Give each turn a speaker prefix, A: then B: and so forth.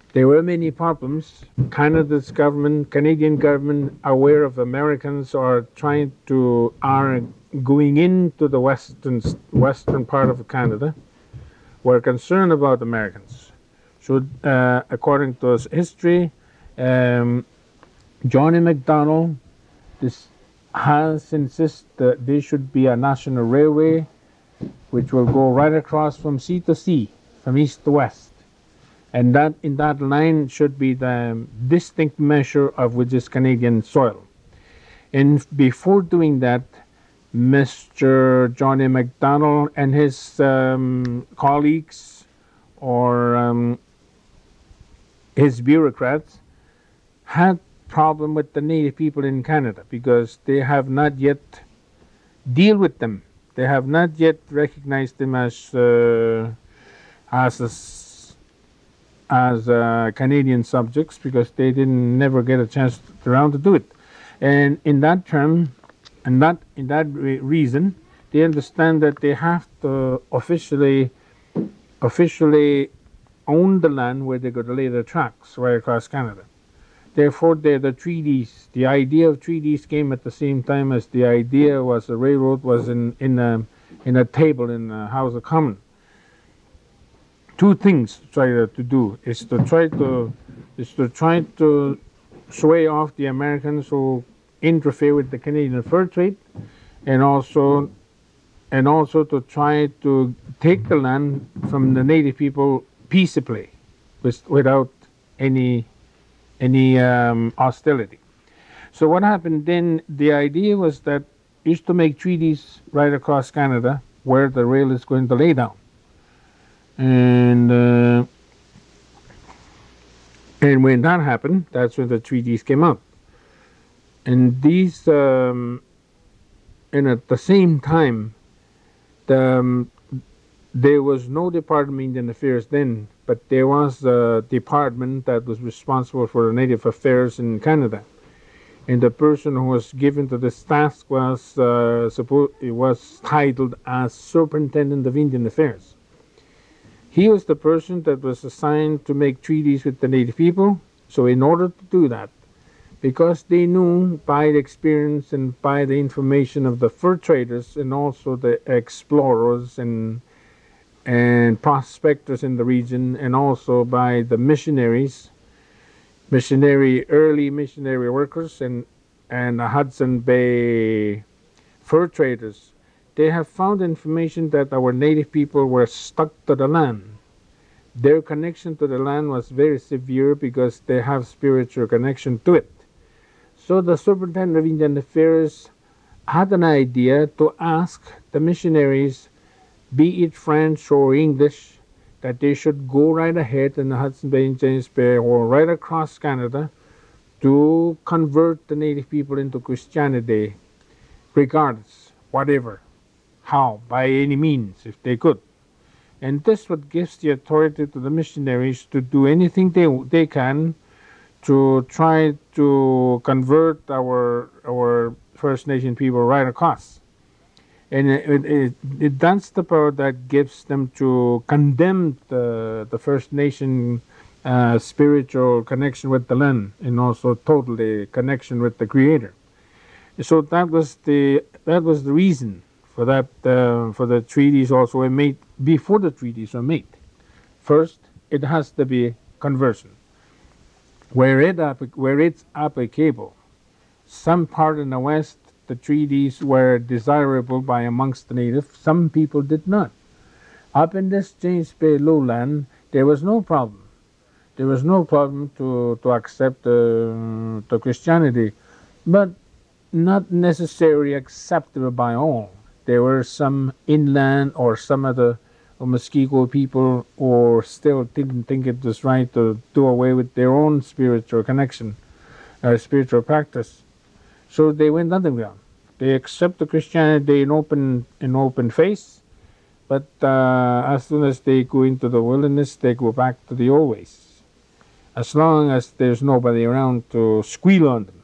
A: There were many problems. Canada's government, Canadian government, aware of Americans are going into the western part of Canada, were concerned about Americans. So, according to his history, um, Johnny MacDonald this has insisted that there should be a national railway which will go right across from sea to sea, from east to west. And that in that line should be the distinct measure of which is Canadian soil. And before doing that, Mr. Johnny MacDonald and his colleagues or his bureaucrats had problem with the native people in Canada because they have not yet deal with them. They have not yet recognized them as as a as Canadian subjects because they didn't never get a chance around to do it. And in that term, and that in that reason, they understand that they have to officially own the land where they're going to lay their tracks right across Canada. Therefore, the treaties, the idea of treaties came at the same time as the idea was the railroad was in a table in the House of Commons. Two things to try to do is to try to sway off the Americans who interfere with the Canadian fur trade, and also to try to take the land from the native people peaceably, without any hostility. So what happened then? The idea was that is to make treaties right across Canada where the rail is going to lay down. And when that happened, that's when the treaties came out. And these, and at the same time, there was no Department of Indian Affairs then, but there was a department that was responsible for the Native Affairs in Canada. And the person who was given to this task was titled as Superintendent of Indian Affairs. He was the person that was assigned to make treaties with the native people. So in order to do that, because they knew by the experience and by the information of the fur traders and also the explorers and prospectors in the region, and also by the early missionary workers and the Hudson Bay fur traders, they have found information that our native people were stuck to the land. Their connection to the land was very severe because they have spiritual connection to it. So the Superintendent of Indian Affairs had an idea to ask the missionaries, be it French or English, that they should go right ahead in the Hudson Bay and James Bay or right across Canada to convert the native people into Christianity, regardless, whatever, how, by any means, if they could. And this what gives the authority to the missionaries to do anything they can to try to convert our First Nation people right across. And that's the power that gives them to condemn the First Nation spiritual connection with the land and also totally connection with the Creator. So that was the reason for that for the treaties also were made before the treaties were made. First, it has to be conversion. Where it's applicable, some part in the West, the treaties were desirable by amongst the natives. Some people did not. Up in this James Bay lowland, there was no problem. There was no problem to accept the Christianity, but not necessarily acceptable by all. There were some inland or some other Muskego people or still didn't think it was right to do away with their own spiritual connection, spiritual practice. So they went underground. They accept the Christianity in open face, but as soon as they go into the wilderness, they go back to the old ways. As long as there's nobody around to squeal on them.